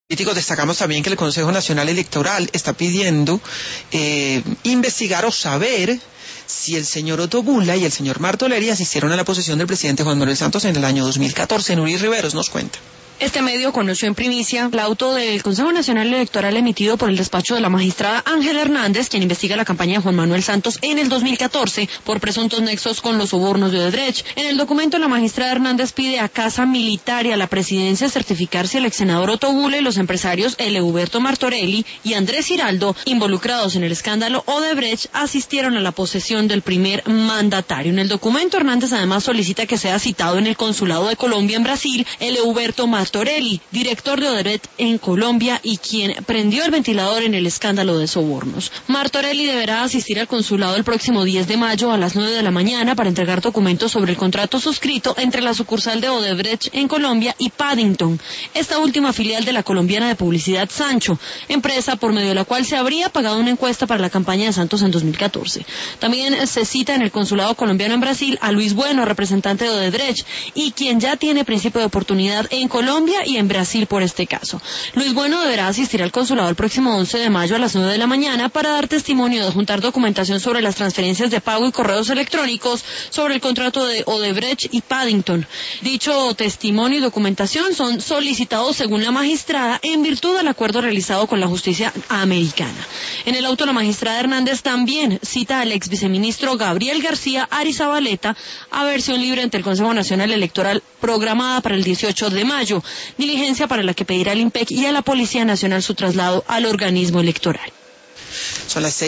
Destacamos también que el Consejo Nacional Electoral está pidiendo investigar o saber si el señor Otto Gula y el señor Martorelli asistieron a la posesión del presidente Juan Manuel Santos en el año 2014. Nuri Riveros nos cuenta. Este medio conoció en primicia el auto del Consejo Nacional Electoral emitido por el despacho de la magistrada Ángela Hernández, quien investiga la campaña de Juan Manuel Santos en el 2014 por presuntos nexos con los sobornos de Odebrecht. En el documento, la magistrada Hernández pide a Casa Militar y a la presidencia certificar si el ex senador Otto Gula y los empresarios Elehuberto Martorelli y Andrés Giraldo, involucrados en el escándalo Odebrecht, asistieron a la posesión del primer mandatario. En el documento, Hernández además solicita que sea citado en el Consulado de Colombia en Brasil Elehuberto Martorelli, director de Odebrecht en Colombia y quien prendió el ventilador en el escándalo de sobornos. Martorelli deberá asistir al consulado el próximo 10 de mayo a las 9 de la mañana para entregar documentos sobre el contrato suscrito entre la sucursal de Odebrecht en Colombia y Paddington, esta última filial de la colombiana de publicidad Sancho, empresa por medio de la cual se habría pagado una encuesta para la campaña de Santos en 2014. También se cita en el consulado colombiano en Brasil a Luis Bueno, representante de Odebrecht, y quien ya tiene principio de oportunidad en Colombia y en Brasil por este caso. Luis Bueno deberá asistir al consulado el próximo 11 de mayo a las 9 de la mañana para dar testimonio de juntar documentación sobre las transferencias de pago y correos electrónicos sobre el contrato de Odebrecht y Paddington. Dicho testimonio y documentación son solicitados según la magistrada en virtud del acuerdo realizado con la justicia americana. En el auto, la magistrada Hernández también cita al ex viceministro Gabriel García Arizabaleta a versión libre ante el Consejo Nacional Electoral programada para el 18 de mayo, diligencia para la que pedirá al IMPEC y a la Policía Nacional su traslado al organismo electoral. Son las